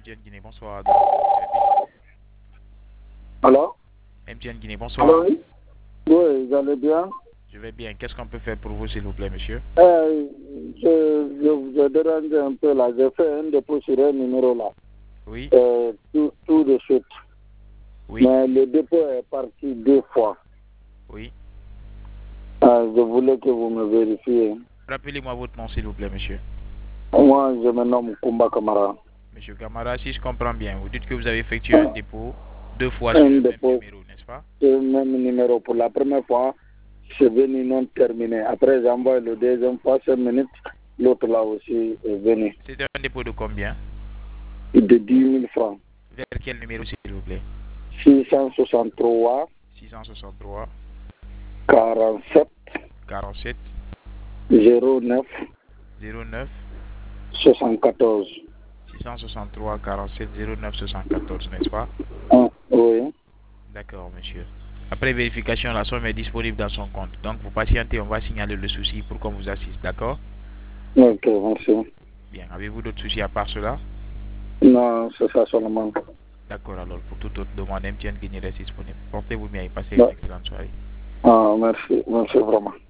MTN Guinée, bonsoir. Donc, service. Alors? MTN Guinée, bonsoir. Alors, oui? Oui, vous allez bien? Je vais bien. Qu'est-ce qu'on peut faire pour vous, s'il vous plaît, monsieur? Je vous ai dérangé un peu là. J'ai fait un dépôt sur un numéro là. Oui. Tout de suite. Oui. Mais le dépôt est parti 2 fois. Oui. Je voulais que vous me vérifiez. Rappelez-moi votre nom, s'il vous plaît, monsieur. Moi, je me nomme Kumba Kamara. Monsieur Camara, si je comprends bien, vous dites que vous avez effectué un dépôt 2 fois sur Un le même dépôt numéro, n'est-ce pas? sur le même numéro. Pour la première fois, c'est venu non terminé. Après, j'ai envoyé le deuxième fois, 5 minutes. L'autre là aussi est venu. C'était un dépôt de combien? De 10 000 francs. Vers quel numéro, s'il vous plaît? 663 663 47 47 09 09 74. 663 47 09 74, n'est-ce pas? Oui. D'accord, monsieur. Après vérification, la somme est disponible dans son compte. Donc, vous patientez, on va signaler le souci pour qu'on vous assiste, d'accord? Ok, merci. Bien, avez-vous d'autres soucis à part cela? Non, c'est ça seulement. D'accord, alors, pour toute autre demande, MTN Guinée reste disponible. Portez-vous bien et passez une excellente soirée. Merci, merci vraiment.